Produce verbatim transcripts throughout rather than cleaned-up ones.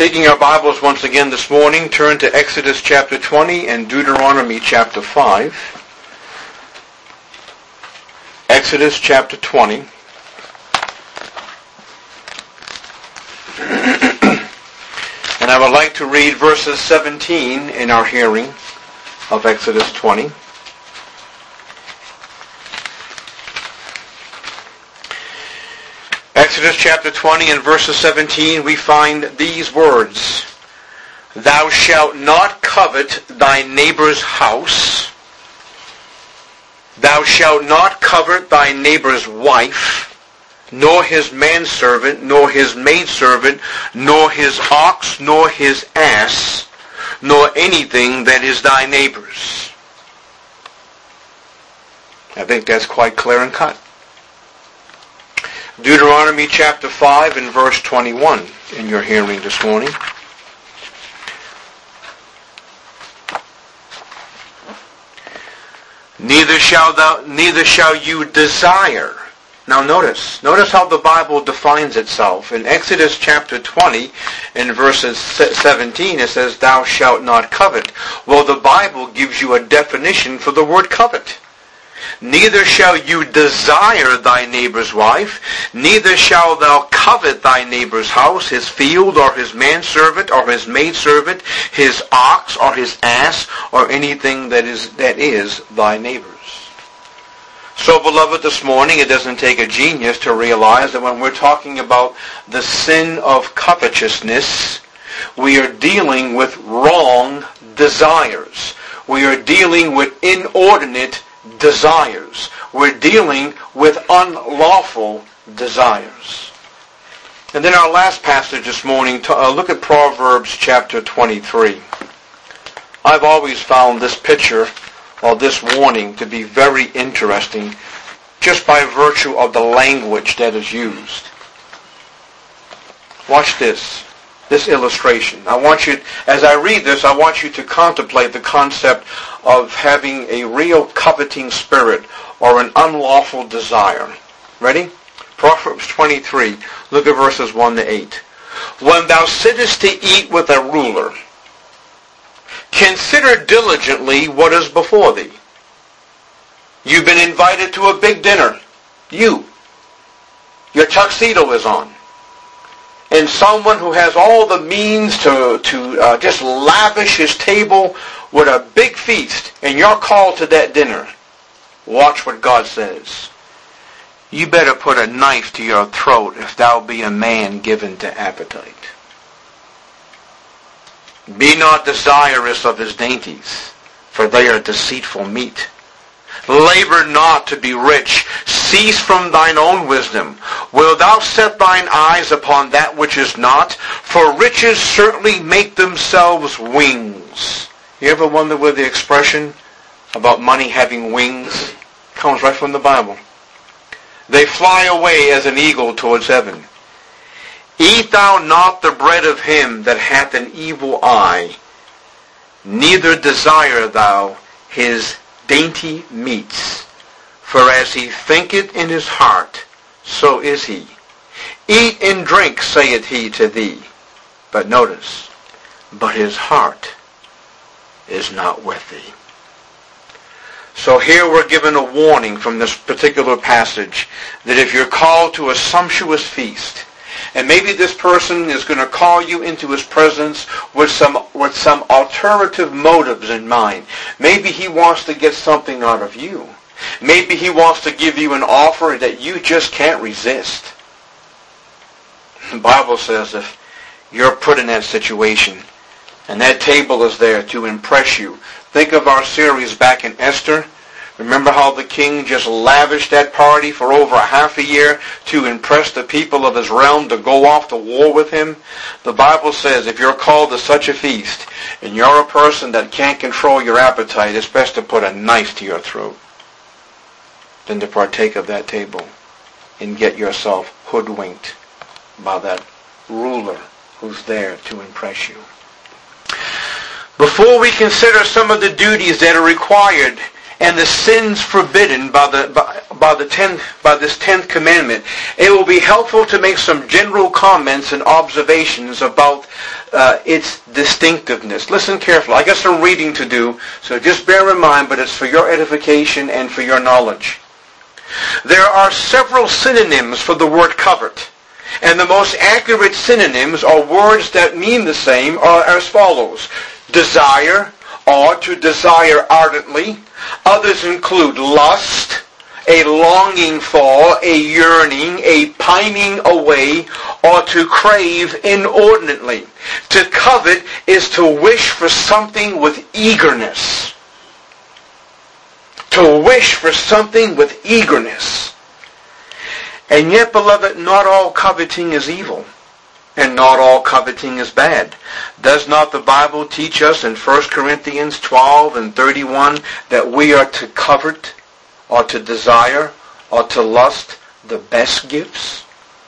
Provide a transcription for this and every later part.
Taking our Bibles once again this morning, turn to Exodus chapter twenty and Deuteronomy chapter five. Exodus chapter twenty. And I would like to read verses seventeen in our hearing of Exodus twenty. Exodus chapter twenty and verses seventeen, we find these words: Thou shalt not covet thy neighbor's house. Thou shalt not covet thy neighbor's wife, nor his manservant, nor his maidservant, nor his ox, nor his ass, nor anything that is thy neighbor's. I think that's quite clear and cut. Deuteronomy chapter five and verse twenty-one in your hearing this morning. Neither shall thou, neither shall you desire. Now notice, notice how the Bible defines itself. In Exodus chapter twenty, in verses seventeen, it says, Thou shalt not covet. Well, the Bible gives you a definition for the word covet. Neither shall you desire thy neighbor's wife, neither shalt thou covet thy neighbor's house, his field, or his manservant, or his maidservant, his ox, or his ass, or anything that is that is thy neighbor's. So, beloved, this morning it doesn't take a genius to realize that when we're talking about the sin of covetousness, we are dealing with wrong desires. We are dealing with inordinate desires. We're dealing with unlawful desires. And then our last passage this morning, uh, look at Proverbs chapter twenty-three. I've always found this picture or this warning to be very interesting just by virtue of the language that is used. Watch this. This illustration. I want you, as I read this, I want you to contemplate the concept of having a real coveting spirit or an unlawful desire. Ready? Proverbs twenty-three. Look at verses one to eight. When thou sittest to eat with a ruler, consider diligently what is before thee. You've been invited to a big dinner. You. Your tuxedo is on. And someone who has all the means to, to uh, just lavish his table with a big feast, and you're called to that dinner. Watch what God says. You better put a knife to your throat if thou be a man given to appetite. Be not desirous of his dainties, for they are deceitful meat. Labor not to be rich. Cease from thine own wisdom. Wilt thou set thine eyes upon that which is not? For riches certainly make themselves wings. You ever wonder where the expression about money having wings comes right from the Bible? They fly away as an eagle towards heaven. Eat thou not the bread of him that hath an evil eye, neither desire thou his dainty meats. For as he thinketh in his heart, so is he. Eat and drink, saith he to thee. But notice, but his heart is not with thee. So here we're given a warning from this particular passage that if you're called to a sumptuous feast, and maybe this person is going to call you into his presence with some with some alternative motives in mind. Maybe he wants to get something out of you. Maybe he wants to give you an offer that you just can't resist. The Bible says if you're put in that situation and that table is there to impress you. Think of our series back in Esther. Remember how the king just lavished that party for over a half a year to impress the people of his realm to go off to war with him? The Bible says if you're called to such a feast and you're a person that can't control your appetite, it's best to put a knife to your throat than to partake of that table and get yourself hoodwinked by that ruler who's there to impress you. Before we consider some of the duties that are required and the sins forbidden by the by, by the tenth by this tenth commandment, it will be helpful to make some general comments and observations about uh, its distinctiveness. Listen carefully. I got some reading to do, so just bear in mind, but it's for your edification and for your knowledge. There are several synonyms for the word covet, and the most accurate synonyms are words that mean the same are as follows: desire, or to desire ardently. Others include lust, a longing for, a yearning, a pining away, or to crave inordinately. To covet is to wish for something with eagerness. To wish for something with eagerness. And yet, beloved, not all coveting is evil. And not all coveting is bad. Does not the Bible teach us in First Corinthians twelve and thirty-one that we are to covet, or to desire, or to lust the best gifts?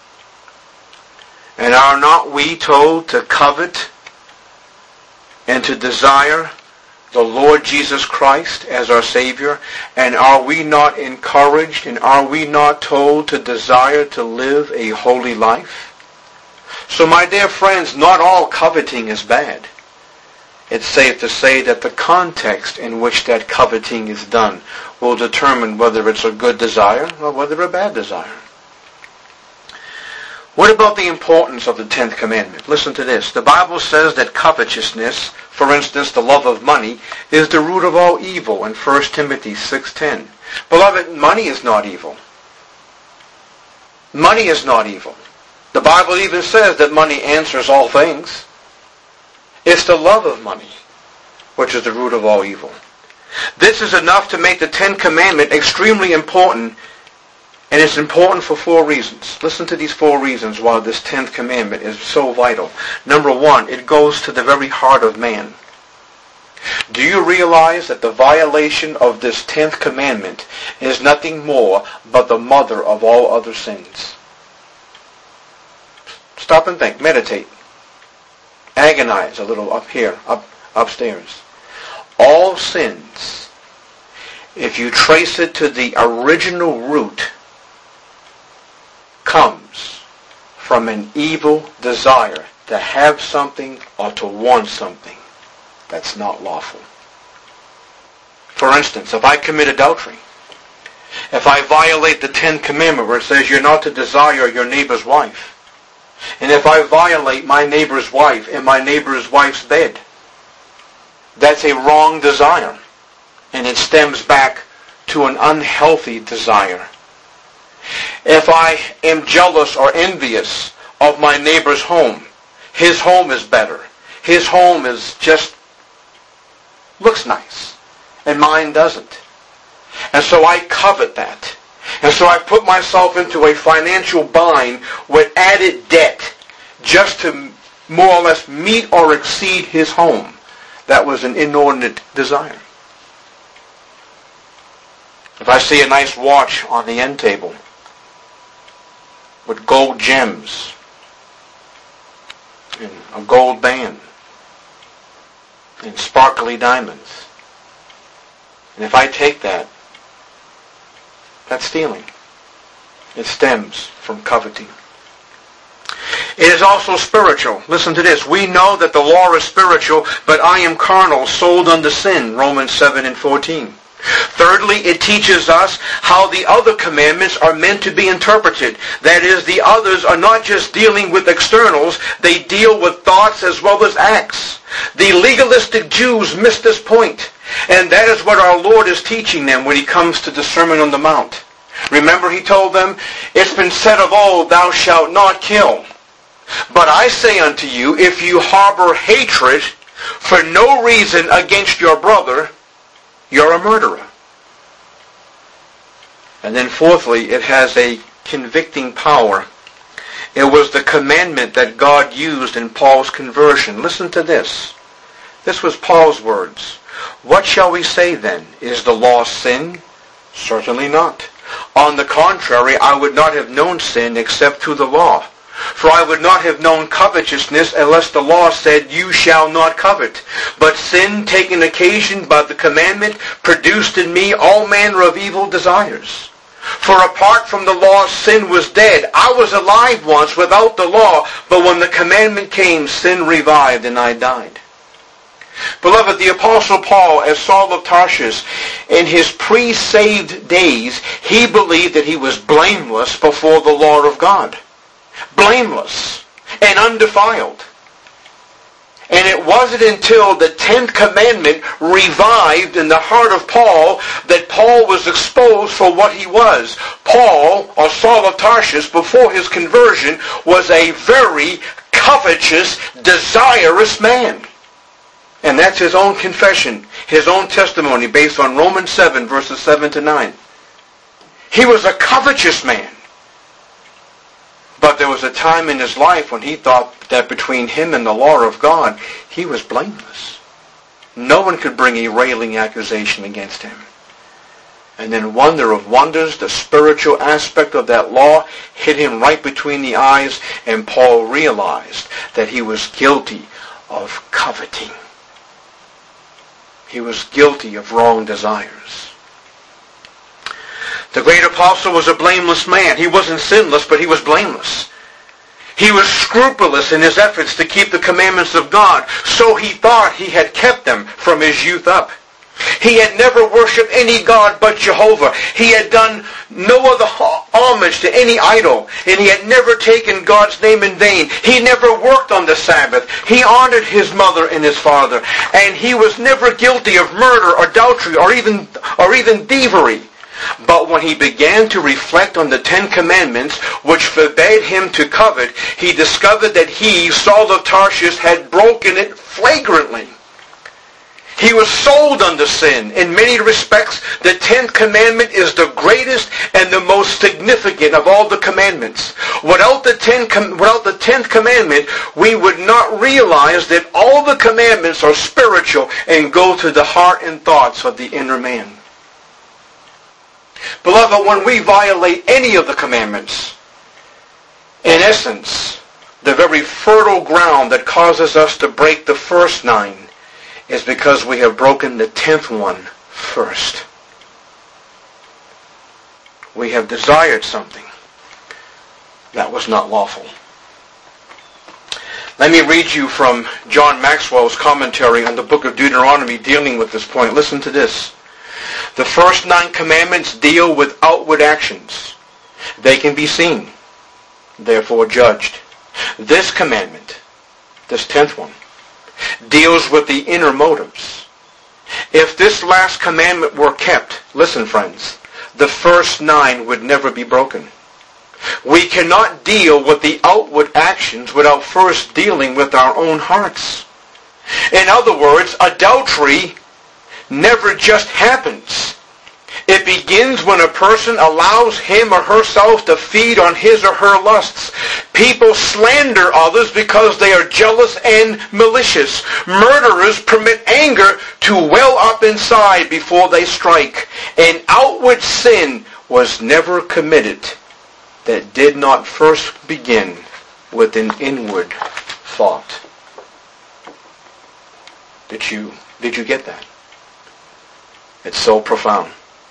And are not we told to covet and to desire the Lord Jesus Christ as our Savior? And are we not encouraged, and are we not told to desire to live a holy life? So, my dear friends, not all coveting is bad. It's safe to say that the context in which that coveting is done will determine whether it's a good desire or whether a bad desire. What about the importance of the tenth commandment? Listen to this. The Bible says that covetousness, for instance, the love of money, is the root of all evil in First Timothy six ten. Beloved, money is not evil. Money is not evil. The Bible even says that money answers all things. It's the love of money which is the root of all evil. This is enough to make the Ten Commandment extremely important, and it's important for four reasons. Listen to these four reasons why this Tenth Commandment is so vital. Number one, it goes to the very heart of man. Do you realize that the violation of this Tenth Commandment is nothing more but the mother of all other sins? Stop and think. Meditate. Agonize a little up here, up upstairs. All sins, if you trace it to the original root, comes from an evil desire to have something or to want something that's not lawful. For instance, if I commit adultery, if I violate the Ten Commandments where it says you're not to desire your neighbor's wife, and if I violate my neighbor's wife in my neighbor's wife's bed, that's a wrong desire. And it stems back to an unhealthy desire. If I am jealous or envious of my neighbor's home, his home is better. His home is just, looks nice, and mine doesn't. And so I covet that. And so I put myself into a financial bind with added debt just to more or less meet or exceed his home. That was an inordinate desire. If I see a nice watch on the end table with gold gems and a gold band and sparkly diamonds, and if I take that, that's stealing. It stems from coveting. It is also spiritual. Listen to this. We know that the law is spiritual, but I am carnal, sold unto sin. Romans seven and fourteen. Thirdly, it teaches us how the other commandments are meant to be interpreted. That is, the others are not just dealing with externals, they deal with thoughts as well as acts. The legalistic Jews missed this point, and that is what our Lord is teaching them when he comes to the Sermon on the Mount. Remember, he told them, it's been said of old, thou shalt not kill. But I say unto you, if you harbor hatred for no reason against your brother, you're a murderer. And then fourthly, it has a convicting power. It was the commandment that God used in Paul's conversion. Listen to this. This was Paul's words. What shall we say then? Is the law sin? Certainly not. On the contrary, I would not have known sin except through the law. For I would not have known covetousness unless the law said, you shall not covet. But sin, taking occasion by the commandment, produced in me all manner of evil desires. For apart from the law, sin was dead. I was alive once without the law, but when the commandment came, sin revived and I died. Beloved, the Apostle Paul, as Saul of Tarsus, in his pre-saved days, he believed that he was blameless before the law of God. Blameless and undefiled. And it wasn't until the tenth commandment revived in the heart of Paul that Paul was exposed for what he was. Paul, or Saul of Tarsus, before his conversion, was a very covetous, desirous man. And that's his own confession, his own testimony, based on Romans seven, verses seven to nine. He was a covetous man. But there was a time in his life when he thought that between him and the law of God, he was blameless. No one could bring a railing accusation against him. And then, wonder of wonders, the spiritual aspect of that law hit him right between the eyes, and Paul realized that he was guilty of coveting. He was guilty of wrong desires. The great apostle was a blameless man. He wasn't sinless, but he was blameless. He was scrupulous in his efforts to keep the commandments of God, so he thought he had kept them from his youth up. He had never worshipped any god but Jehovah. He had done no other homage to any idol, and he had never taken God's name in vain. He never worked on the Sabbath. He honored his mother and his father, and he was never guilty of murder or adultery or even or even thievery. But when he began to reflect on the Ten Commandments, which forbade him to covet, he discovered that he, Saul of Tarsus, had broken it flagrantly. He was sold unto sin. In many respects, the Tenth Commandment is the greatest and the most significant of all the commandments. Without the, ten, without the Tenth Commandment, we would not realize that all the commandments are spiritual and go to the heart and thoughts of the inner man. Beloved, when we violate any of the commandments, in essence, the very fertile ground that causes us to break the first nine is because we have broken the tenth one first. We have desired something that was not lawful. Let me read you from John Maxwell's commentary on the book of Deuteronomy dealing with this point. Listen to this. The first nine commandments deal with outward actions. They can be seen, therefore judged. This commandment, this tenth one, deals with the inner motives. If this last commandment were kept, listen friends, the first nine would never be broken. We cannot deal with the outward actions without first dealing with our own hearts. In other words, adultery never just happens. It begins when a person allows him or herself to feed on his or her lusts. People slander others because they are jealous and malicious. Murderers permit anger to well up inside before they strike. An outward sin was never committed that did not first begin with an inward thought. Did you, did you get that? It's so profound.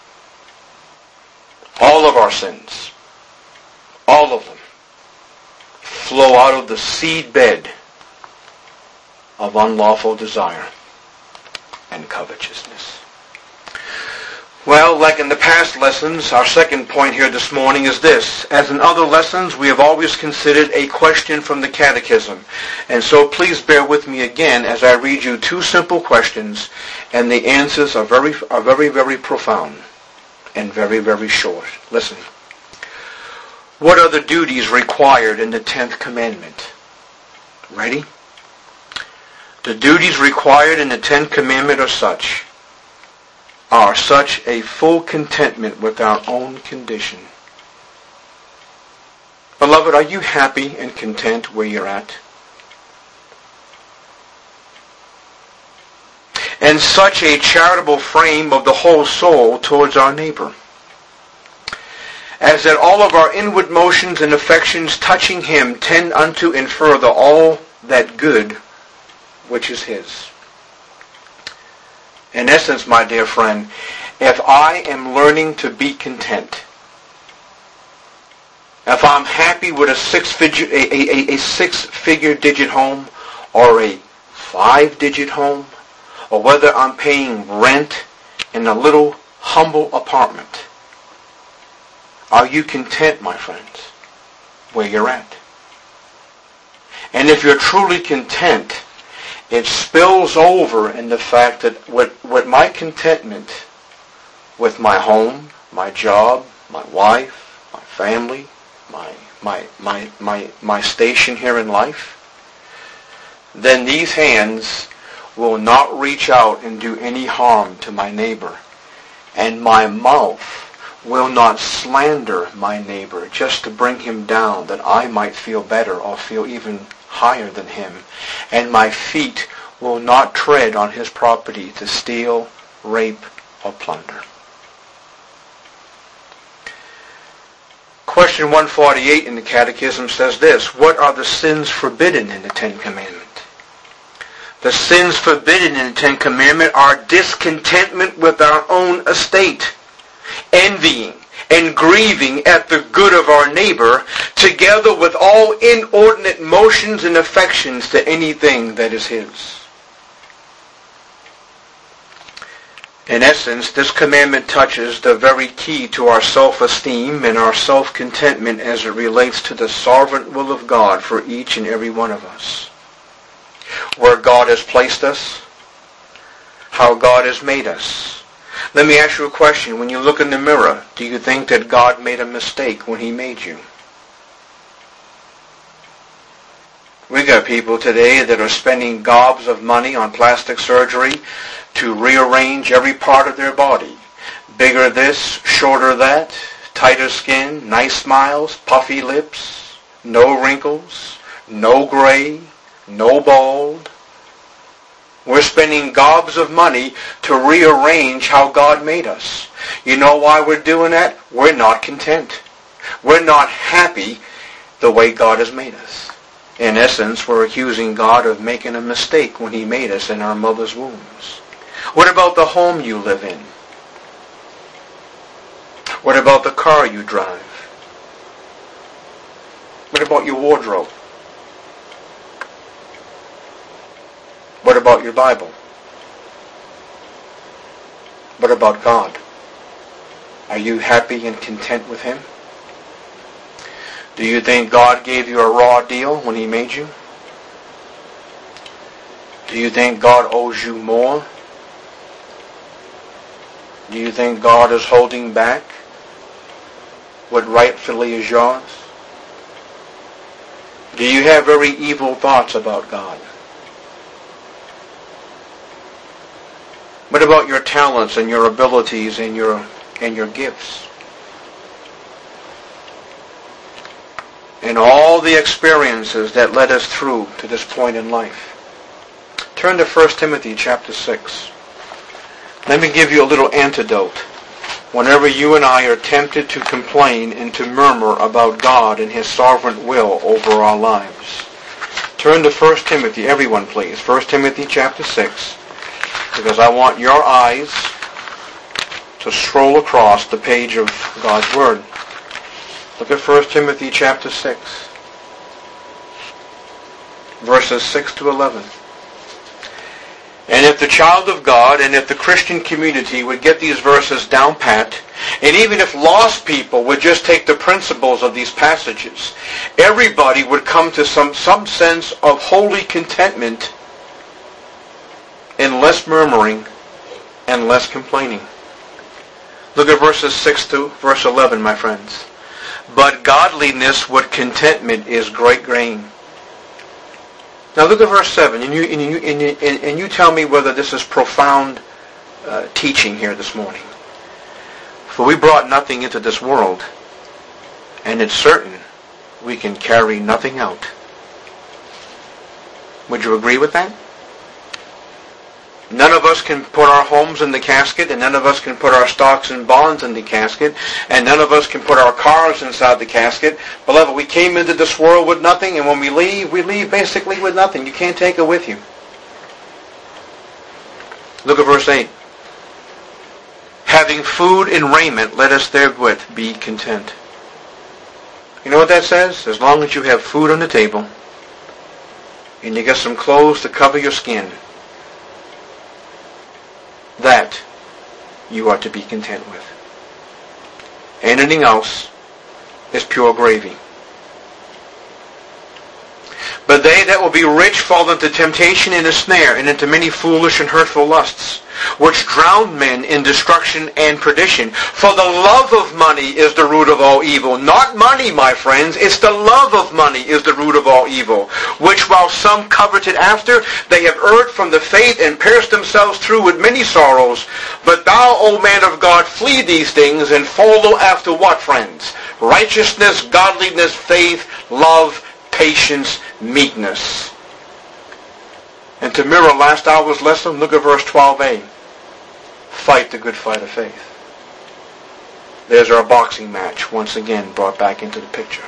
All of our sins, all of them, flow out of the seedbed of unlawful desire and covetousness. Well, like in the past lessons, our second point here this morning is this. As in other lessons, we have always considered a question from the Catechism. And so please bear with me again as I read you two simple questions, and the answers are very, are very, very profound and very, very short. Listen. What are the duties required in the tenth commandment? Ready? The duties required in the tenth commandment are such. Are such a full contentment with our own condition. Beloved, are you happy and content where you're at? And such a charitable frame of the whole soul towards our neighbor. as that all of our inward motions and affections touching him tend unto and further all that good which is his. In essence, my dear friend, if I am learning to be content, if I'm happy with a six-figure, a, a, a six-figure digit home or a five-digit home, or whether I'm paying rent in a little humble apartment, are you content, my friends, where you're at? And if you're truly content, it spills over in the fact that with, with my contentment with my home, my job, my wife, my family, my my my my my station here in life, then these hands will not reach out and do any harm to my neighbor, and my mouth will not slander my neighbor just to bring him down that I might feel better or feel even higher than him, and my feet will not tread on his property to steal, rape, or plunder. Question one forty-eight in the Catechism says this: what are the sins forbidden in the Ten Commandments? The sins forbidden in the Ten Commandments are discontentment with our own estate, envying and grieving at the good of our neighbor, together with all inordinate motions and affections to anything that is his. In essence, this commandment touches the very key to our self-esteem and our self-contentment as it relates to the sovereign will of God for each and every one of us. Where God has placed us, how God has made us. Let me ask you a question. When you look in the mirror, do you think that God made a mistake when he made you? We got people today that are spending gobs of money on plastic surgery to rearrange every part of their body. Bigger this, shorter that, tighter skin, nice smiles, puffy lips, no wrinkles, no gray, no bald. We're spending gobs of money to rearrange how God made us. You know why we're doing that? We're not content. We're not happy the way God has made us. In essence, we're accusing God of making a mistake when he made us in our mother's wombs. What about the home you live in? What about the car you drive? What about your wardrobe? What about your Bible? What about God? Are you happy and content with him? Do you think God gave you a raw deal when he made you? Do you think God owes you more? Do you think God is holding back what rightfully is yours? Do you have very evil thoughts about God? What about your talents and your abilities and your and your gifts? And all the experiences that led us through to this point in life. Turn to First Timothy chapter six. Let me give you a little antidote whenever you and I are tempted to complain and to murmur about God and his sovereign will over our lives. Turn to First Timothy, everyone please. First Timothy chapter six, because I want your eyes to stroll across the page of God's Word. Look at First Timothy chapter six, verses six to eleven. And if the child of God and if the Christian community would get these verses down pat, and even if lost people would just take the principles of these passages, everybody would come to some, some sense of holy contentment and less murmuring and less complaining. Look at verses six to verse eleven, my friends. But godliness with contentment is great gain. Now look at verse seven, and you, and you, and you, and you tell me whether this is profound uh, teaching here this morning. For we brought nothing into this world, and it's certain we can carry nothing out. Would you agree with that? None of us can put our homes in the casket, and none of us can put our stocks and bonds in the casket, and none of us can put our cars inside the casket. Beloved, we came into this world with nothing, and when we leave, we leave basically with nothing. You can't take it with you. Look at verse eight. Having food and raiment, let us therewith be content. You know what that says? As long as you have food on the table, and you get some clothes to cover your skin, that you are to be content with. Anything else is pure gravy. But they that will be rich fall into temptation and a snare, and into many foolish and hurtful lusts, which drown men in destruction and perdition. For the love of money is the root of all evil. Not money, my friends. It's the love of money is the root of all evil. Which while some coveted after, they have erred from the faith and pierced themselves through with many sorrows. But thou, O man of God, flee these things and follow after what, friends? Righteousness, godliness, faith, love, patience, meekness. And to mirror last hour's lesson, look at verse twelve a. Fight the good fight of faith. There's our boxing match, once again brought back into the picture.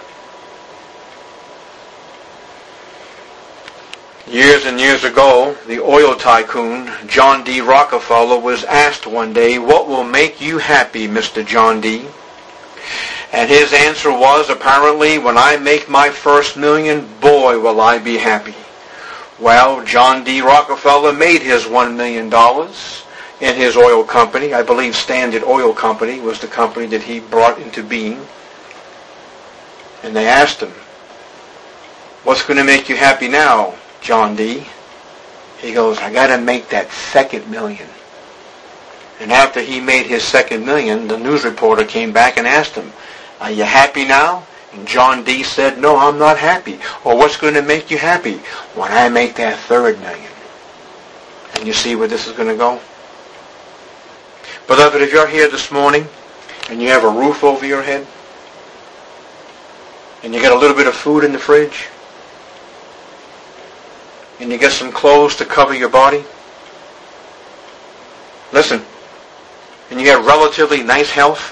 Years and years ago, the oil tycoon, John D. Rockefeller, was asked one day, "What will make you happy, Mister John D.?" And his answer was, apparently, "When I make my first million, boy, will I be happy." Well, John D. Rockefeller made his one million dollars in his oil company. I believe Standard Oil Company was the company that he brought into being. And they asked him, "What's going to make you happy now, John D.?" He goes, "I got to make that second million." And after he made his second million, the news reporter came back and asked him, "Are you happy now?" And John D. said, "No, I'm not happy." "Or what's going to make you happy?" "When I make that third million." And you see where this is going to go? Beloved, if you're here this morning and you have a roof over your head and you got a little bit of food in the fridge and you get some clothes to cover your body, listen, and you have relatively nice health,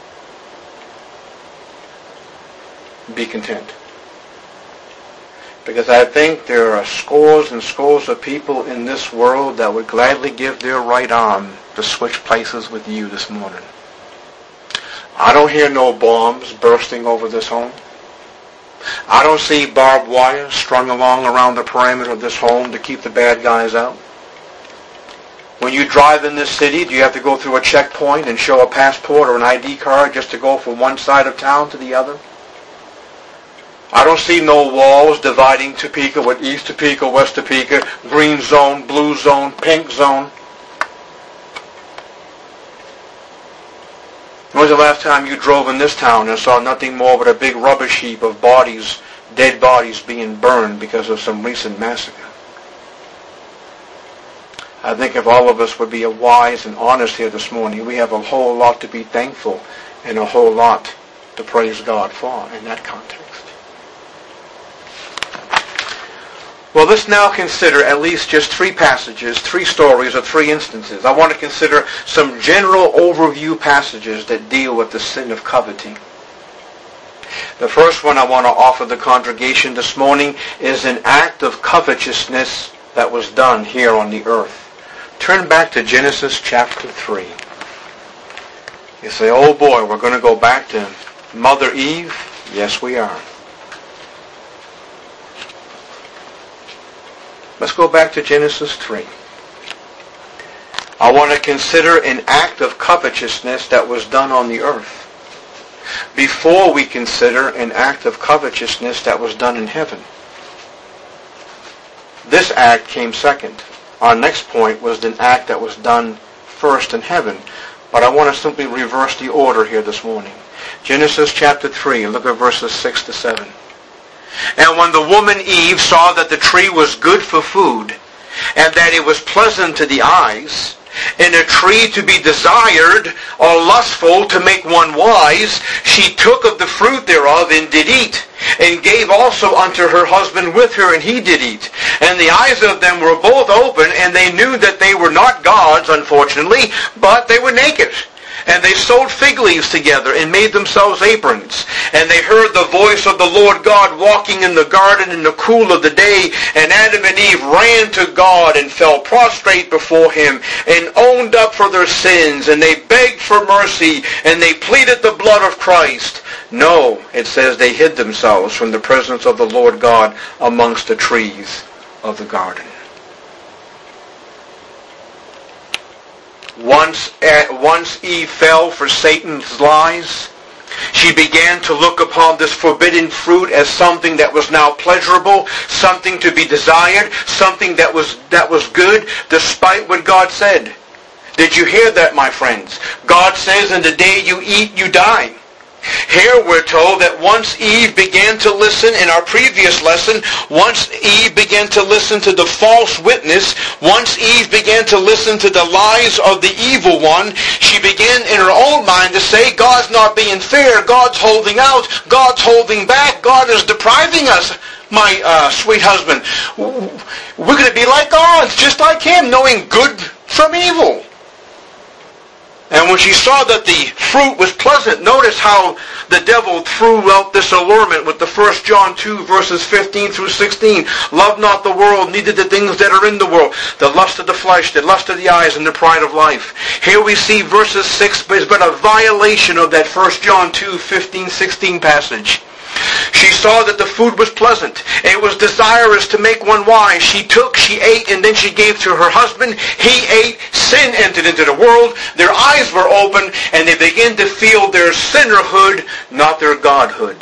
be content. Because I think there are scores and scores of people in this world that would gladly give their right arm to switch places with you this morning. I don't hear no bombs bursting over this home. I don't see barbed wire strung along around the perimeter of this home to keep the bad guys out. When you drive in this city, do you have to go through a checkpoint and show a passport or an I D card just to go from one side of town to the other? I don't see no walls dividing Topeka with East Topeka, West Topeka, green zone, blue zone, pink zone. When was the last time you drove in this town and saw nothing more but a big rubbish heap of bodies, dead bodies being burned because of some recent massacre? I think if all of us would be wise and honest here this morning, we have a whole lot to be thankful and a whole lot to praise God for in that context. Well, let's now consider at least just three passages, three stories, or three instances. I want to consider some general overview passages that deal with the sin of coveting. The first one I want to offer the congregation this morning is an act of covetousness that was done here on the earth. Turn back to Genesis chapter three. You say, "Oh boy, we're going to go back to Mother Eve." Yes, we are. Let's go back to Genesis three. I want to consider an act of covetousness that was done on the earth before we consider an act of covetousness that was done in heaven. This act came second. Our next point was an act that was done first in heaven. But I want to simply reverse the order here this morning. Genesis chapter three, look at verses six to seven. "And when the woman Eve saw that the tree was good for food, and that it was pleasant to the eyes, and a tree to be desired or lustful to make one wise, she took of the fruit thereof and did eat, and gave also unto her husband with her, and he did eat. And the eyes of them were both open, and they knew that they were not gods, unfortunately, but they were naked. And they sewed fig leaves together and made themselves aprons. And they heard the voice of the Lord God walking in the garden in the cool of the day. And Adam and Eve ran to God and fell prostrate before him and owned up for their sins. And they begged for mercy and they pleaded the blood of Christ. No, it says they hid themselves from the presence of the Lord God amongst the trees of the garden. Once, once Eve fell for Satan's lies, she began to look upon this forbidden fruit as something that was now pleasurable, something to be desired, something that was, that was good, despite what God said. Did you hear that, my friends? God says, in the day you eat, you die. Here we're told that once Eve began to listen, in our previous lesson, once Eve began to listen to the false witness, once Eve began to listen to the lies of the evil one, she began in her own mind to say, God's not being fair, God's holding out, God's holding back, God is depriving us. My uh, sweet husband, we're going to be like gods, just like him, knowing good from evil. And when she saw that the fruit was pleasant, notice how the devil threw out this allurement with the First John two, verses fifteen through sixteen. Love not the world, neither the things that are in the world. The lust of the flesh, the lust of the eyes, and the pride of life. Here we see verses six is but a violation of that First John two, fifteen, sixteen passage. She saw that the food was pleasant. It was desirous to make one wise. She took, she ate, and then she gave to her husband. He ate. Sin entered into the world. Their eyes were open, and they began to feel their sinnerhood, not their godhood.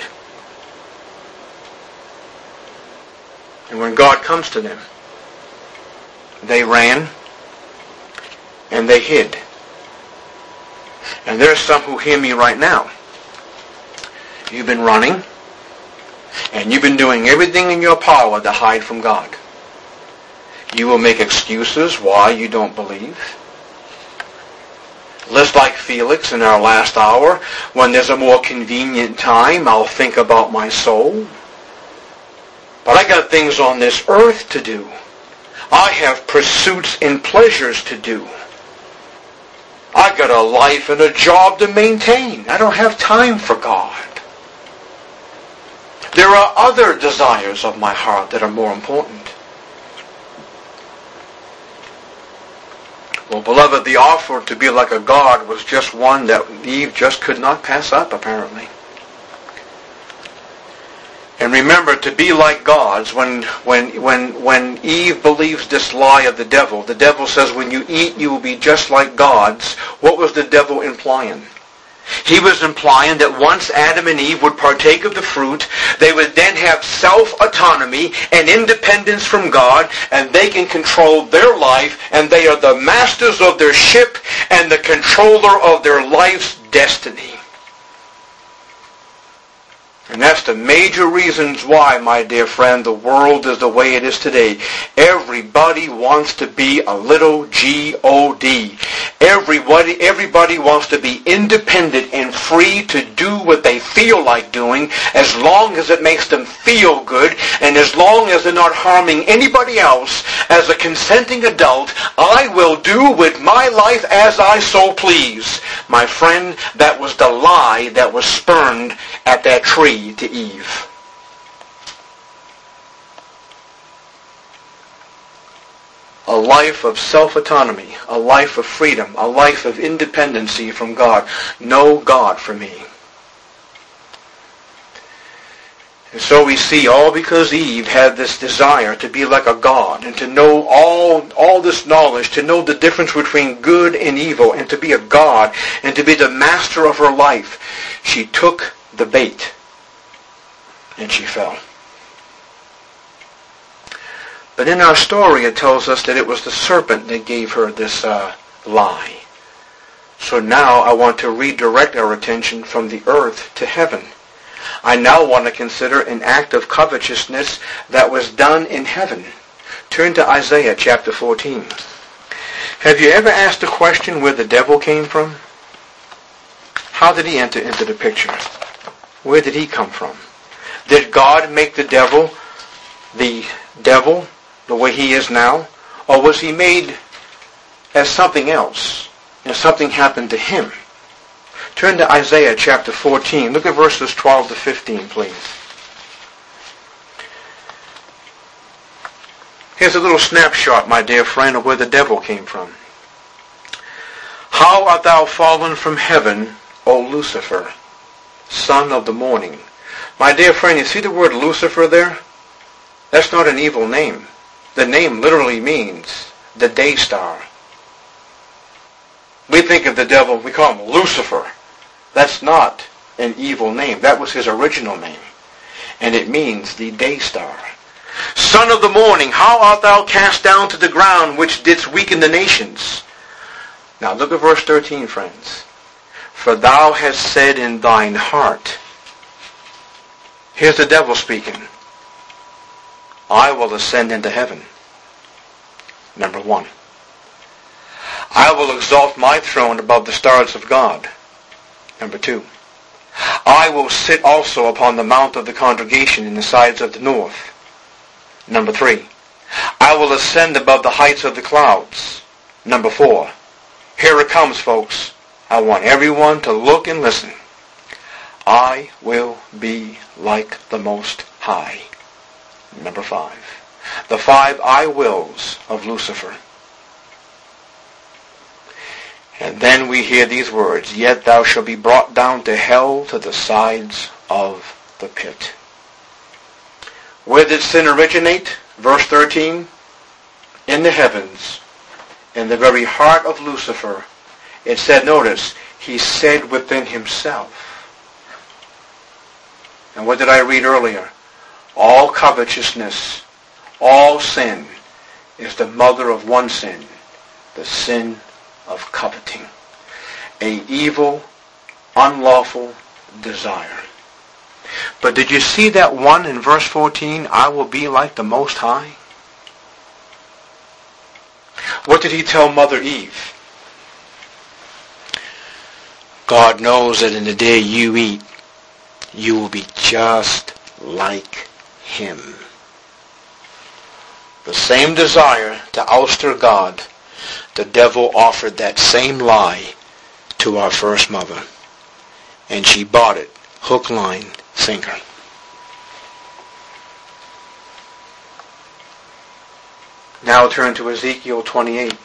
And when God comes to them, they ran, and they hid. And there's some who hear me right now. You've been running, and you've been doing everything in your power to hide from God. You will make excuses why you don't believe. Just like Felix in our last hour, when there's a more convenient time, I'll think about my soul. But I got things on this earth to do. I have pursuits and pleasures to do. I got a life and a job to maintain. I don't have time for God. There are other desires of my heart that are more important. Well, beloved, the offer to be like a god was just one that Eve just could not pass up, apparently. And remember, to be like gods, when, when, when, when Eve believes this lie of the devil, the devil says, when you eat, you will be just like gods. What was the devil implying? He was implying that once Adam and Eve would partake of the fruit, they would then have self-autonomy and independence from God, and they can control their life, and they are the masters of their ship and the controller of their life's destiny. And that's the major reasons why, my dear friend, the world is the way it is today. Everybody wants to be a little G O D. Everybody, everybody wants to be independent and free to do what they feel like doing, as long as it makes them feel good, and as long as they're not harming anybody else. As a consenting adult, I will do with my life as I so please. My friend, that was the lie that was spurned at that tree to Eve. A life of self-autonomy, a life of freedom, a life of independency from God. No God for me. And so we see, all because Eve had this desire to be like a god and to know all, all this knowledge, to know the difference between good and evil, and to be a god and to be the master of her life. She took the bait and she fell. But in our story, it tells us that it was the serpent that gave her this uh, lie. So now I want to redirect our attention from the earth to heaven. I now want to consider an act of covetousness that was done in heaven. Turn to Isaiah chapter fourteen. Have you ever asked the question where the devil came from? How did he enter into the picture? Where did he come from? Did God make the devil the devil the way he is now? Or was he made as something else and something happened to him? Turn to Isaiah chapter fourteen. Look at verses twelve to fifteen, please. Here's a little snapshot, my dear friend, of where the devil came from. How art thou fallen from heaven, O Lucifer, son of the morning. My dear friend, you see the word Lucifer there? That's not an evil name. The name literally means the day star. We think of the devil, we call him Lucifer. That's not an evil name. That was his original name. And it means the day star. Son of the morning, how art thou cast down to the ground, which didst weaken the nations? Now look at verse thirteen, friends. For thou hast said in thine heart. Here's the devil speaking. I will ascend into heaven. Number one. I will exalt my throne above the stars of God. Number two. I will sit also upon the mount of the congregation in the sides of the north. Number three. I will ascend above the heights of the clouds. Number four. Here it comes, folks. I want everyone to look and listen. I will be like the Most High. Number five. The five I wills of Lucifer. And then we hear these words, yet thou shalt be brought down to hell, to the sides of the pit. Where did sin originate? Verse thirteen. In the heavens, in the very heart of Lucifer. It said, notice, he said within himself. And what did I read earlier? All covetousness, all sin is the mother of one sin, the sin of coveting. A evil, unlawful desire. But did you see that one in verse fourteen? I will be like the Most High. What did he tell Mother Eve? God knows that in the day you eat, you will be just like him. The same desire to ouster God, the devil offered that same lie to our first mother. And she bought it, hook, line, sinker. Now turn to Ezekiel twenty-eight.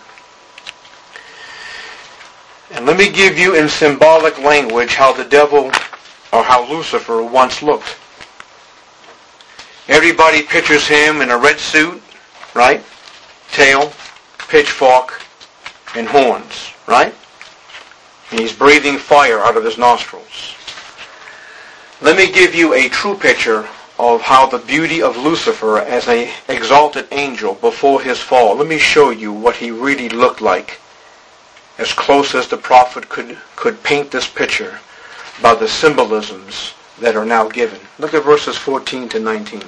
And let me give you in symbolic language how the devil, or how Lucifer once looked. Everybody pictures him in a red suit, right? Tail, pitchfork, and horns, right? And he's breathing fire out of his nostrils. Let me give you a true picture of how the beauty of Lucifer as an exalted angel before his fall. Let me show you what he really looked like, as close as the prophet could, could paint this picture by the symbolisms that are now given. Look at verses fourteen to nineteen.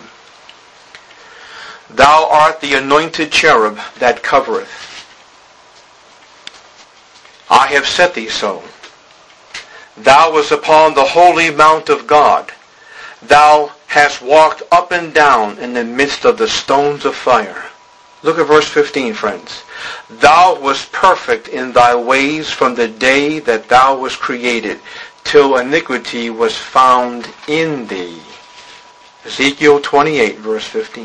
Thou art the anointed cherub that covereth. I have set thee so. Thou wast upon the holy mount of God. Thou hast walked up and down in the midst of the stones of fire. Look at verse fifteen, friends. Thou wast perfect in thy ways from the day that thou wast created, till iniquity was found in thee. Ezekiel twenty-eight, verse fifteen.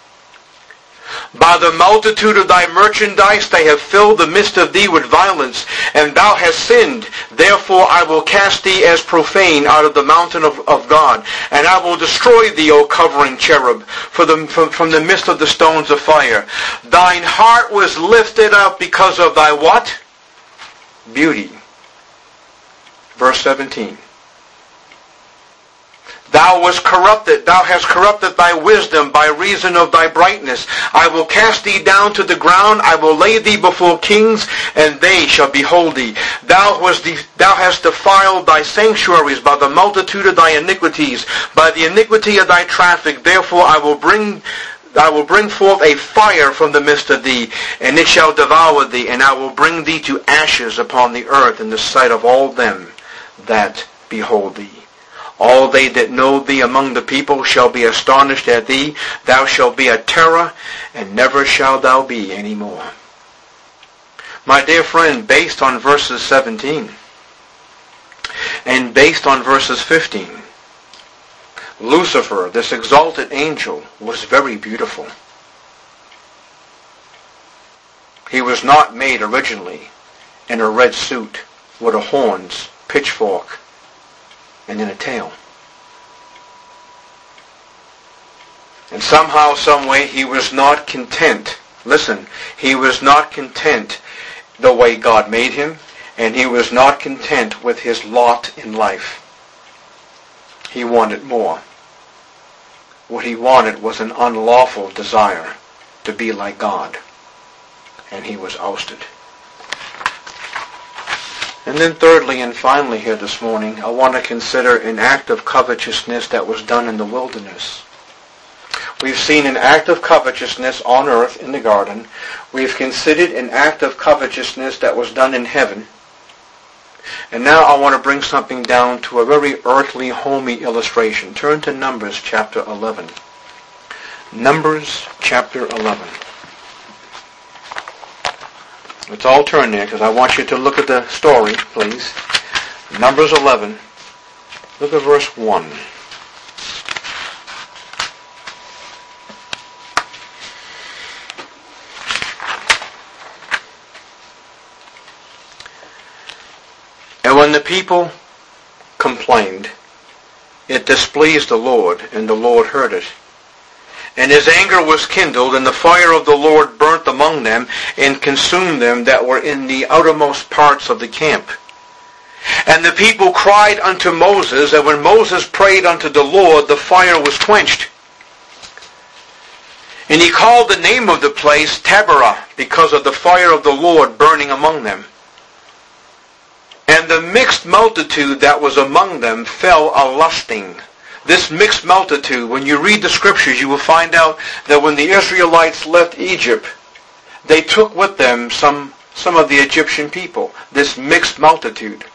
By the multitude of thy merchandise they have filled the midst of thee with violence, and thou hast sinned. Therefore I will cast thee as profane out of the mountain of, of God, and I will destroy thee, O covering cherub, for the, from, from the midst of the stones of fire. Thine heart was lifted up because of thy what? Beauty. Verse seventeen. Thou wast corrupted, thou hast corrupted thy wisdom by reason of thy brightness. I will cast thee down to the ground, I will lay thee before kings, and they shall behold thee. Thou, was de- thou hast defiled thy sanctuaries by the multitude of thy iniquities, by the iniquity of thy traffic. Therefore I will bring I will bring forth a fire from the midst of thee, and it shall devour thee, and I will bring thee to ashes upon the earth in the sight of all them that behold thee. All they that know thee among the people shall be astonished at thee. Thou shalt be a terror, and never shalt thou be any more. My dear friend, based on verses seventeen, and based on verses fifteen, Lucifer, this exalted angel, was very beautiful. He was not made originally in a red suit with a horns, pitchfork, and then a tail. And somehow, some way, he was not content. Listen, he was not content the way God made him, and he was not content with his lot in life. He wanted more. What he wanted was an unlawful desire to be like God. And he was ousted. And then thirdly and finally here this morning, I want to consider an act of covetousness that was done in the wilderness. We've seen an act of covetousness on earth in the garden. We've considered an act of covetousness that was done in heaven. And now I want to bring something down to a very earthly, homey illustration. Turn to Numbers chapter eleven. Numbers chapter eleven. Let's all turn there because I want you to look at the story, please. Numbers eleven. Look at verse one. And when the people complained, it displeased the Lord, and the Lord heard it. And his anger was kindled, and the fire of the Lord burnt among them, and consumed them that were in the outermost parts of the camp. And the people cried unto Moses, and when Moses prayed unto the Lord, the fire was quenched. And he called the name of the place Taberah, because of the fire of the Lord burning among them. And the mixed multitude that was among them fell a-lusting. This mixed multitude, when you read the scriptures, you will find out that when the Israelites left Egypt, they took with them some, some of the Egyptian people, this mixed multitude.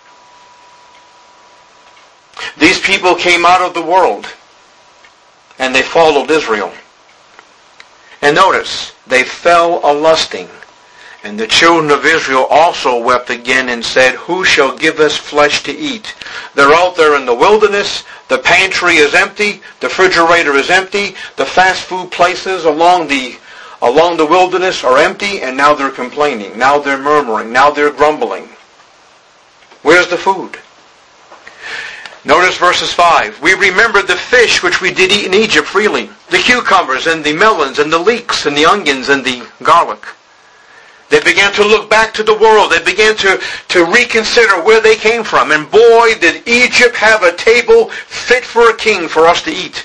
These people came out of the world, and they followed Israel. And notice, they fell a-lusting. And the children of Israel also wept again and said, who shall give us flesh to eat? They're out there in the wilderness. The pantry is empty. The refrigerator is empty. The fast food places along the, along the wilderness are empty. And now they're complaining. Now they're murmuring. Now they're grumbling. Where's the food? Notice verses five. We remembered the fish which we did eat in Egypt freely. The cucumbers and the melons and the leeks and the onions and the garlic. They began to look back to the world. They began to, to reconsider where they came from. And boy, did Egypt have a table fit for a king for us to eat.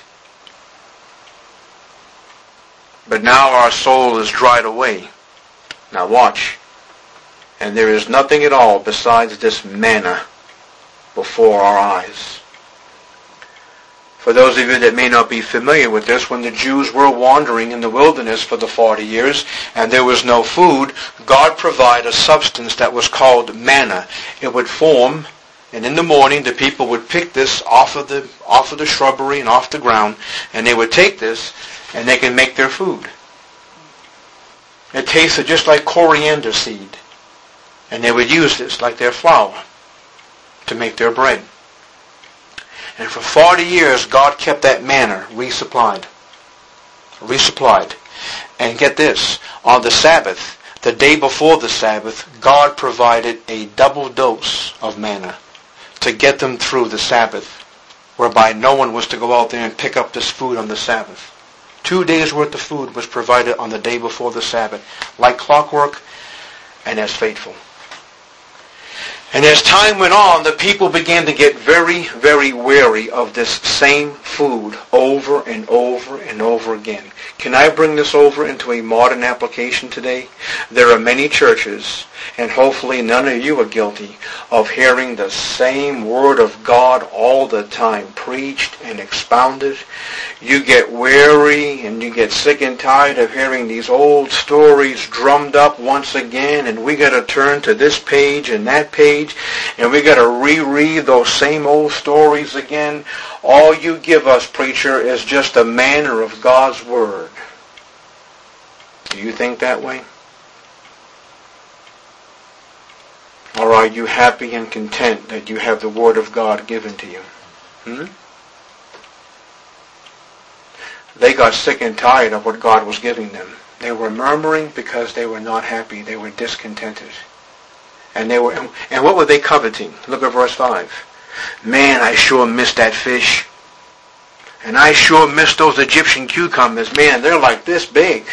But now our soul is dried away. Now watch. And there is nothing at all besides this manna before our eyes. For those of you that may not be familiar with this, when the Jews were wandering in the wilderness for the forty years and there was no food, God provided a substance that was called manna. It would form, and in the morning the people would pick this off of the off of the shrubbery and off the ground, and they would take this and they can make their food. It tasted just like coriander seed. And they would use this like their flour to make their bread. And for forty years, God kept that manna resupplied. Resupplied. And get this, on the Sabbath, the day before the Sabbath, God provided a double dose of manna to get them through the Sabbath, whereby no one was to go out there and pick up this food on the Sabbath. Two days' worth of food was provided on the day before the Sabbath, like clockwork and as faithful. And as time went on, the people began to get very, very weary of this same food over and over and over again. Can I bring this over into a modern application today? There are many churches, and hopefully none of you are guilty, of hearing the same Word of God all the time, preached and expounded. You get weary and you get sick and tired of hearing these old stories drummed up once again, and we got to turn to this page and that page, and we got to reread those same old stories again. All you give us, preacher, is just a manner of God's Word. Do you think that way? Or are you happy and content that you have the Word of God given to you? Hmm? They got sick and tired of what God was giving them. They were murmuring because they were not happy. They were discontented. And they were, and what were they coveting? Look at verse five. Man, I sure miss that fish. And I sure miss those Egyptian cucumbers. Man, they're like this big.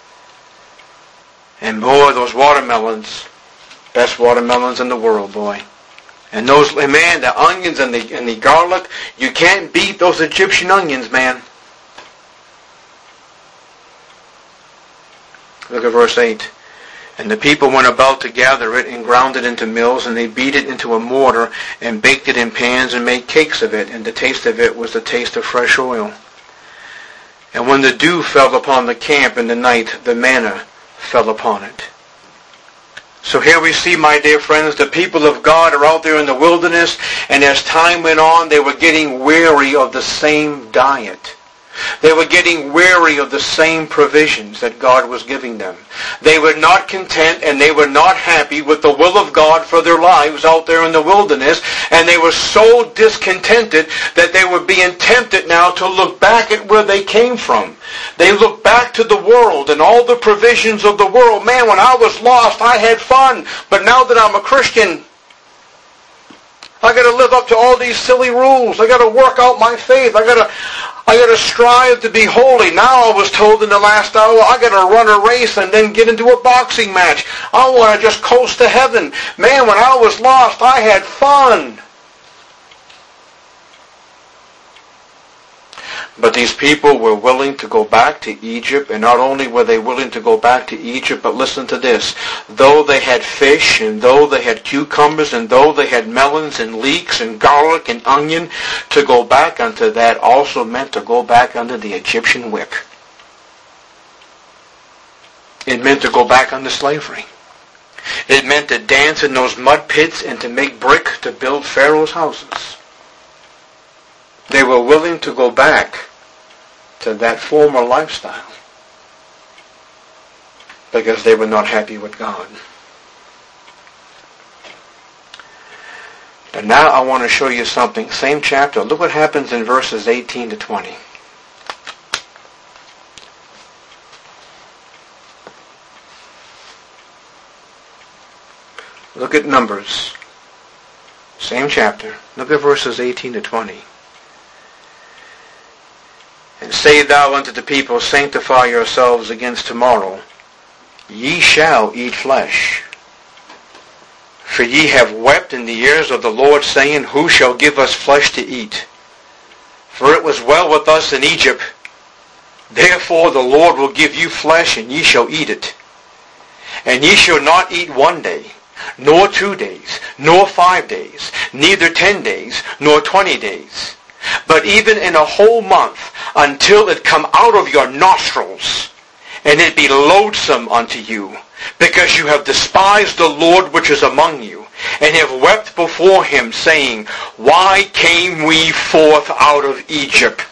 And boy, those watermelons, best watermelons in the world, boy. And those, man, the onions and the and the garlic, you can't beat those Egyptian onions, man. Look at verse eight. And the people went about to gather it and ground it into mills, and they beat it into a mortar and baked it in pans and made cakes of it. And the taste of it was the taste of fresh oil. And when the dew fell upon the camp in the night, the manna fell upon it. So here we see, my dear friends, the people of God are out there in the wilderness, and as time went on, they were getting weary of the same diet. They were getting weary of the same provisions that God was giving them. They were not content and they were not happy with the will of God for their lives out there in the wilderness, and they were so discontented that they were being tempted now to look back at where they came from. They looked back to the world and all the provisions of the world. Man, when I was lost, I had fun, but now that I'm a Christian, I got to live up to all these silly rules. I got to work out my faith. I got to I got to strive to be holy. Now I was told in the last hour, I got to run a race and then get into a boxing match. I want to just coast to heaven. Man, when I was lost, I had fun. But these people were willing to go back to Egypt, and not only were they willing to go back to Egypt, but listen to this. Though they had fish, and though they had cucumbers, and though they had melons and leeks and garlic and onion, to go back unto that also meant to go back under the Egyptian whip. It meant to go back under slavery. It meant to dance in those mud pits and to make brick to build Pharaoh's houses. They were willing to go back to that former lifestyle because they were not happy with God. And now I want to show you something. Same chapter. Look what happens in verses eighteen to twenty. Look at Numbers. Same chapter. Look at verses eighteen to twenty. And say thou unto the people, sanctify yourselves against tomorrow. Ye shall eat flesh. For ye have wept in the ears of the Lord, saying, who shall give us flesh to eat? For it was well with us in Egypt. Therefore the Lord will give you flesh, and ye shall eat it. And ye shall not eat one day, nor two days, nor five days, neither ten days, nor twenty days, but even in a whole month, until it come out of your nostrils, and it be loathsome unto you, because you have despised the Lord which is among you, and have wept before him, saying, why came we forth out of Egypt?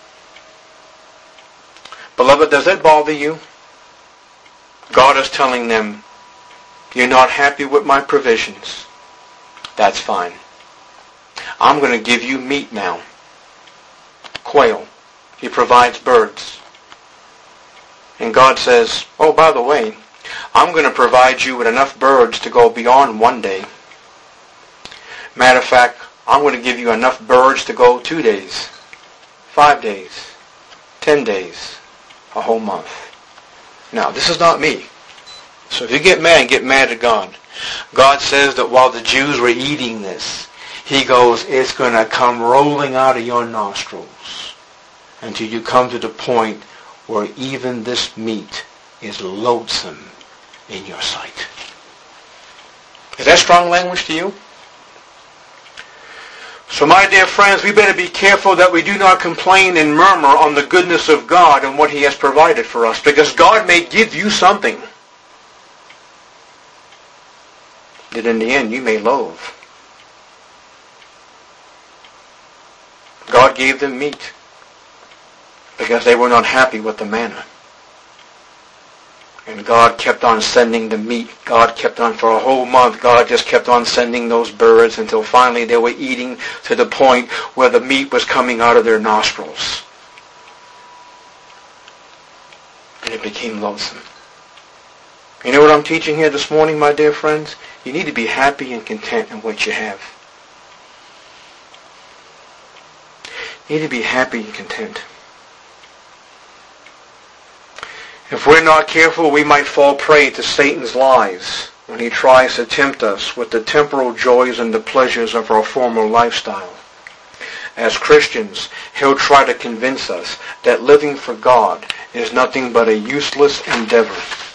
Beloved, does that bother you? God is telling them, you're not happy with my provisions. That's fine. I'm going to give you meat now. Quail. He provides birds. And God says, oh, by the way, I'm going to provide you with enough birds to go beyond one day. Matter of fact, I'm going to give you enough birds to go two days, five days, ten days, a whole month. Now, this is not me. So if you get mad, get mad at God. God says that while the Jews were eating this, he goes, it's going to come rolling out of your nostrils until you come to the point where even this meat is loathsome in your sight. Is that strong language to you? So my dear friends, we better be careful that we do not complain and murmur on the goodness of God and what he has provided for us, because God may give you something that in the end you may loathe. God gave them meat because they were not happy with the manna. And God kept on sending the meat. God kept on, for a whole month, God just kept on sending those birds until finally they were eating to the point where the meat was coming out of their nostrils. And it became loathsome. You know what I'm teaching here this morning, my dear friends? You need to be happy and content in what you have. You need to be happy and content. If we're not careful, we might fall prey to Satan's lies when he tries to tempt us with the temporal joys and the pleasures of our former lifestyle. As Christians, he'll try to convince us that living for God is nothing but a useless endeavor.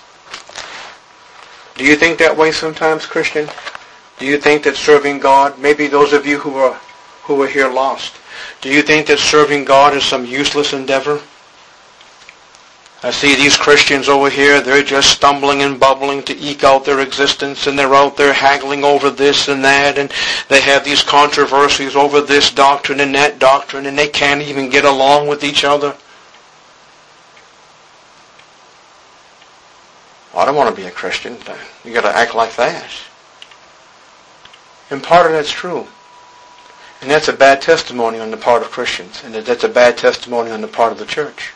Do you think that way sometimes, Christian? Do you think that serving God, maybe those of you who are who are here lost, do you think that serving God is some useless endeavor? I see these Christians over here, they're just stumbling and bubbling to eke out their existence, and they're out there haggling over this and that, and they have these controversies over this doctrine and that doctrine, and they can't even get along with each other. Well, I don't want to be a Christian. You got to act like that. And part of that's true. And that's a bad testimony on the part of Christians, and that's a bad testimony on the part of the church.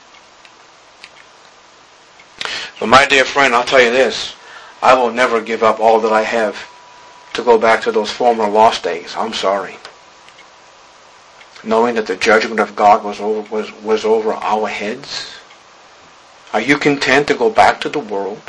But my dear friend, I'll tell you this. I will never give up all that I have to go back to those former lost days. I'm sorry. Knowing that the judgment of God was over, was, was over our heads. Are you content to go back to the world?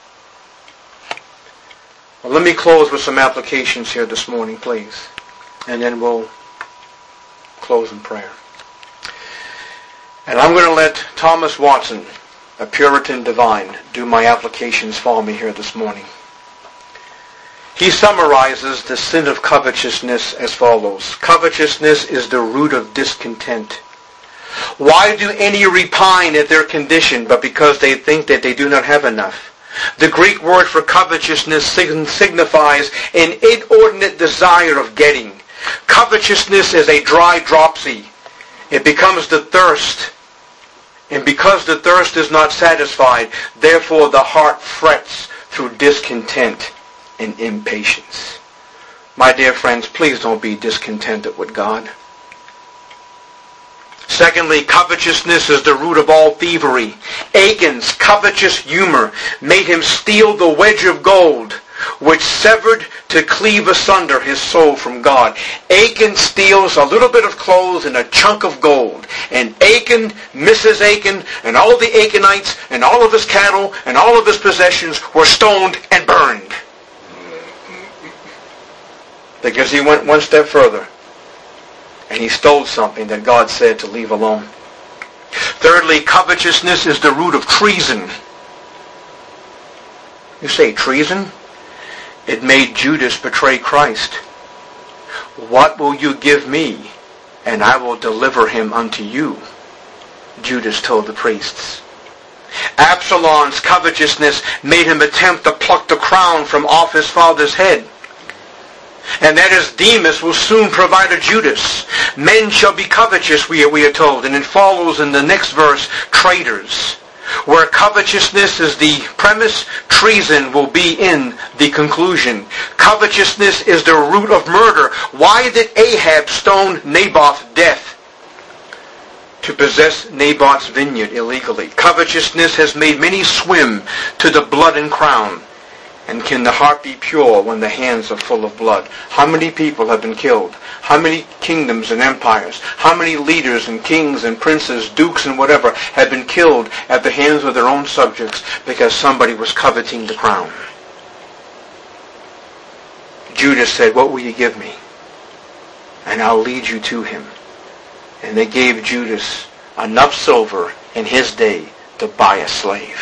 Well, let me close with some applications here this morning, please. And then we'll close in prayer. And I'm going to let Thomas Watson, a Puritan divine, do my applications for me here this morning. He summarizes the sin of covetousness as follows. Covetousness is the root of discontent. Why do any repine at their condition, but because they think that they do not have enough? The Greek word for covetousness signifies an inordinate desire of getting. Covetousness is a dry dropsy. It becomes the thirst. And because the thirst is not satisfied, therefore the heart frets through discontent and impatience. My dear friends, please don't be discontented with God. Secondly, covetousness is the root of all thievery. Achan's covetous humor made him steal the wedge of gold, which severed to cleave asunder his soul from God. Achan steals a little bit of clothes and a chunk of gold. And Achan, Missus Achan, and all of the Achanites, and all of his cattle, and all of his possessions were stoned and burned. Because he went one step further. And he stole something that God said to leave alone. Thirdly, covetousness is the root of treason. You say treason? It made Judas betray Christ. What will you give me, and I will deliver him unto you? Judas told the priests. Absalom's covetousness made him attempt to pluck the crown from off his father's head. And that is Demas will soon provide a Judas. Men shall be covetous, we are, we are told. And it follows in the next verse, traitors. Where covetousness is the premise, treason will be in the conclusion. Covetousness is the root of murder. Why did Ahab stone Naboth to death? To possess Naboth's vineyard illegally. Covetousness has made many swim to the blood and crown. And can the heart be pure when the hands are full of blood? How many people have been killed? How many kingdoms and empires? How many leaders and kings and princes, dukes and whatever have been killed at the hands of their own subjects because somebody was coveting the crown? Judas said, what will you give me? And I'll lead you to him. And they gave Judas enough silver in his day to buy a slave.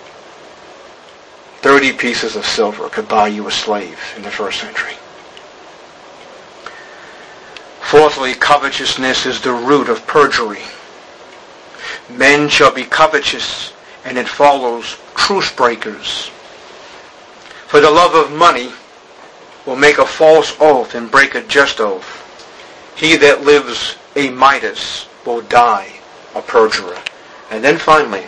Thirty pieces of silver could buy you a slave in the first century. Fourthly, covetousness is the root of perjury. Men shall be covetous, and it follows truce breakers. For the love of money will make a false oath and break a just oath. He that lives a Midas will die a perjurer. And then finally,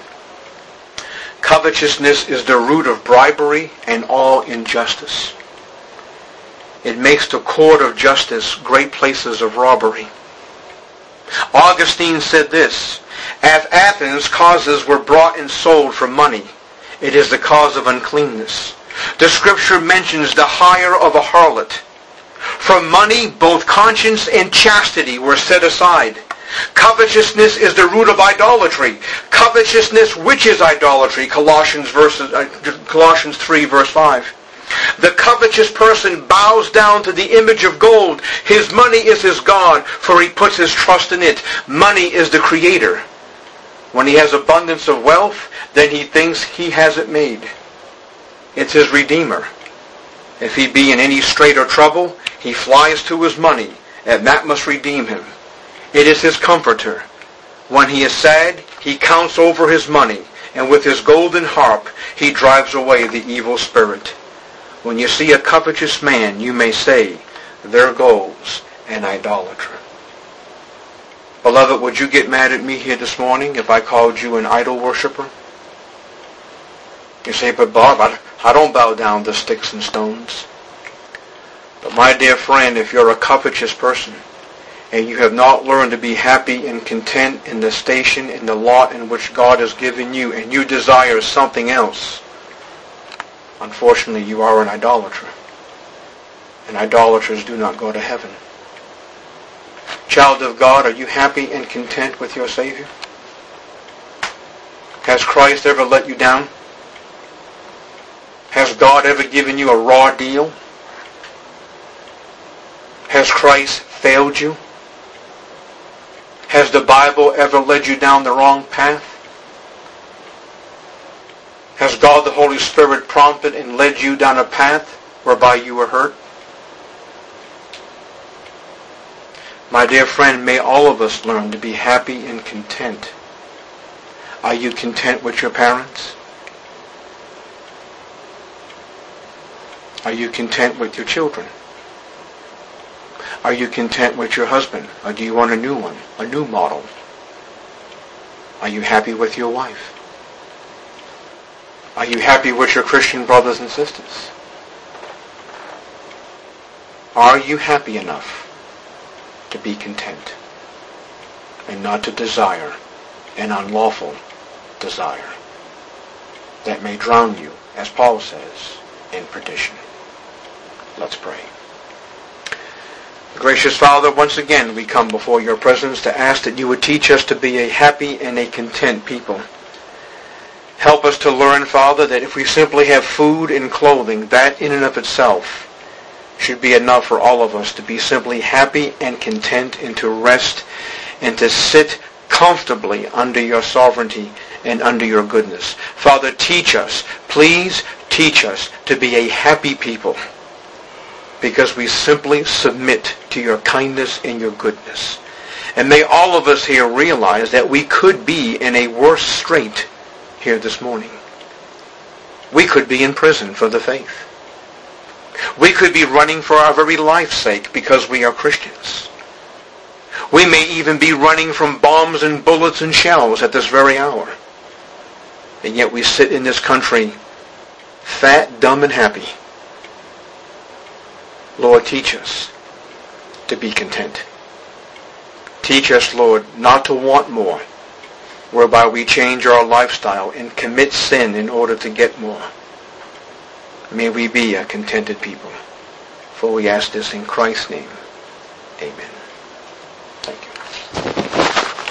covetousness is the root of bribery and all injustice. It makes the court of justice great places of robbery. Augustine said this, at Athens causes were brought and sold for money. It is the cause of uncleanness. The scripture mentions the hire of a harlot. For money, both conscience and chastity were set aside. Covetousness is the root of idolatry. Covetousness, which is idolatry? Colossians, verses, uh, Colossians three, verse five. The covetous person bows down to the image of gold. His money is his God, for he puts his trust in it. Money is the creator. When he has abundance of wealth, then he thinks he has it made. It's his redeemer. If he be in any strait or trouble, he flies to his money, and that must redeem him. It is his comforter. When he is sad, he counts over his money, and with his golden harp he drives away the evil spirit. When you see a covetous man, you may say, there goes an idolater. Beloved, would you get mad at me here this morning if I called you an idol worshiper? You say, but Bob, I, I don't bow down to sticks and stones. But my dear friend, if you're a covetous person, and you have not learned to be happy and content in the station, in the lot in which God has given you, and you desire something else, unfortunately you are an idolater. And idolaters do not go to heaven. Child of God, are you happy and content with your Savior? Has Christ ever let you down? Has God ever given you a raw deal? Has Christ failed you? Has the Bible ever led you down the wrong path? Has God the Holy Spirit prompted and led you down a path whereby you were hurt? My dear friend, may all of us learn to be happy and content. Are you content with your parents? Are you content with your children? Are you content with your husband? Or do you want a new one, a new model? Are you happy with your wife? Are you happy with your Christian brothers and sisters? Are you happy enough to be content and not to desire an unlawful desire that may drown you, as Paul says, in perdition? Let's pray. Gracious Father, once again we come before your presence to ask that you would teach us to be a happy and a content people. Help us to learn, Father, that if we simply have food and clothing, that in and of itself should be enough for all of us to be simply happy and content and to rest and to sit comfortably under your sovereignty and under your goodness. Father, teach us, please teach us to be a happy people, because we simply submit to your kindness and your goodness. And may all of us here realize that we could be in a worse strait here this morning. We could be in prison for the faith. We could be running for our very life's sake because we are Christians. We may even be running from bombs and bullets and shells at this very hour. And yet we sit in this country fat, dumb, and happy. Lord, teach us to be content. Teach us, Lord, not to want more, whereby we change our lifestyle and commit sin in order to get more. May we be a contented people. For we ask this in Christ's name. Amen.